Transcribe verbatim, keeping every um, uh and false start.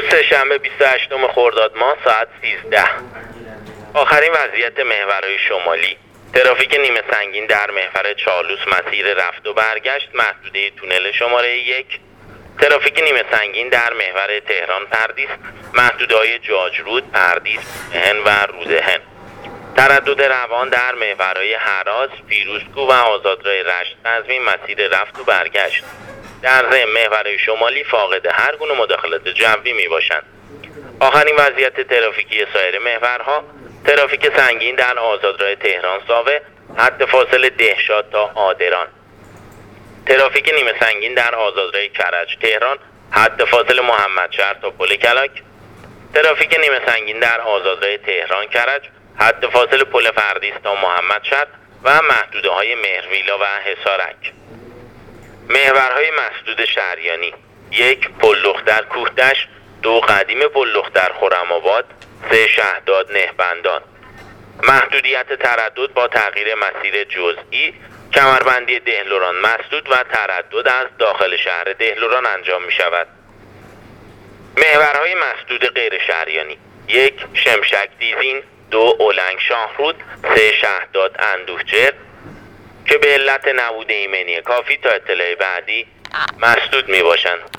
سه‌شنبه بیست و هشتم خرداد ماه ساعت سیزده. آخرین وضعیت محورهای شمالی. ترافیک نیمه سنگین در محور چالوس مسیر رفت و برگشت محدوده تونل شماره یک. ترافیک نیمه سنگین در محور تهران پردیس محدوده‌های جاجرود، پردیس، هن و رودهن. تردد روان در محورهای هراز، پیروزکو و آزادراه رشت قزوین مسیر رفت و برگشت. در ضمن محورهای شمالی فاقد هر گونه مداخلت جوی می باشند. آخرین وضعیت ترافیکی سایر محورها: ترافیک سنگین در آزادراه تهران ساوه حد فاصل دهشاد تا آدران. ترافیک نیمه سنگین در آزادراه کرج تهران حد فاصل محمدشهر تا پل کلاک. ترافیک نیمه سنگین در آزادراه تهران کرج حد فاصل پل فردیس تا محمدشهر و محدوده های مهرویلا و حصارک. محورهای مسدود شهریانی: یک پل دختر کوهدشت، دو قدیم پل دختر خرم‌آباد، سه شهداد نهبندان. محدودیت تردد با تغییر مسیر جزئی، کمربندی دهلوران مسدود و تردد از داخل شهر دهلوران انجام می شود. محورهای مسدود غیر شهریانی: یک شمشک دیزین، دو اولنگ شاهرود، سه شهداد اندوهجر که به علت نبود ایمنی کافی تا اطلاع بعدی مسدود می باشند.